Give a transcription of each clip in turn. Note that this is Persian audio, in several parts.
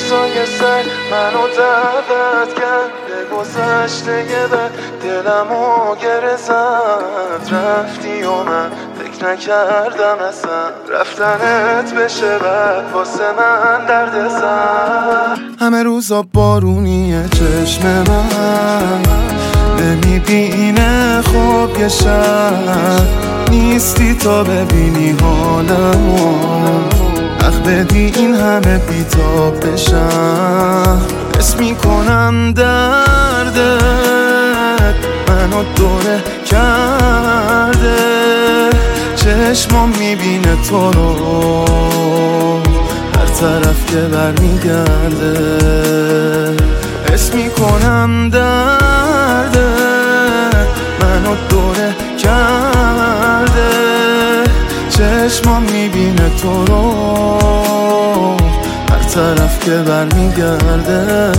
روزای سر منو دعوت کرد به گذشته بعد دلمو گره زد. رفتی و من فکر نکردم اصلا رفتنت بشه بعد واسه من درد سر. همه روزا بارونیه چشم من نمیبینه خوب یه شب نیستی تا ببینی حالمو حق بدی این همه بیتاب بشم. حس میکنم دردت منو دوره کرده چشمام میبینه تو رو هر طرف که برمیگرده. حس میکنم دردت منو دوره کرده چشمام میبینه تو رو هر طرف که برمیگرده.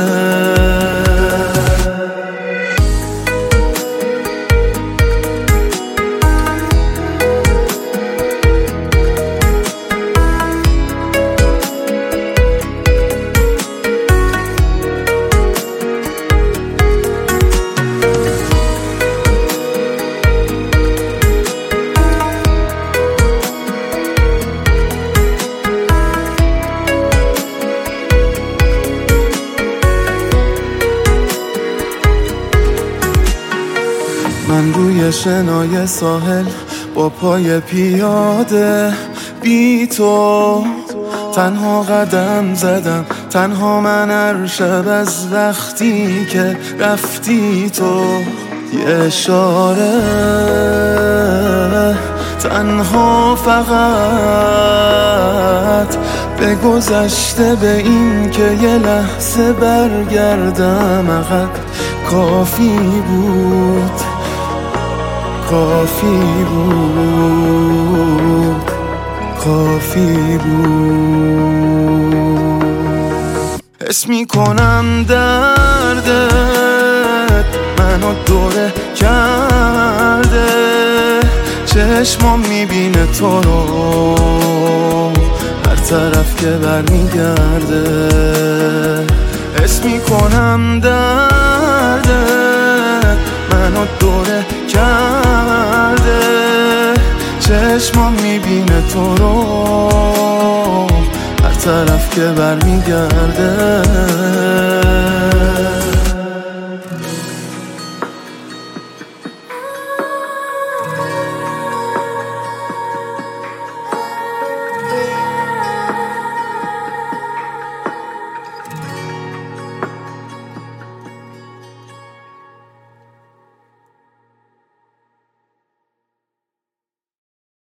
من روی شنای ساحل با پای پیاده بی تو تنها قدم زدم، تنها من هر شب از وقتی که رفتی تو. یه اشاره تنها فقط به گذشته، به این که یه لحظه برگردم عقب کافی بود، کافی بود، کافی بود. حس میکنم دردت منو دوره کرده چشمام میبینه تو رو هر طرف که برمیگرده. حس میکنم دردت منو دوره کرده چشمام میبینه تو رو هر طرف که برمیگرده.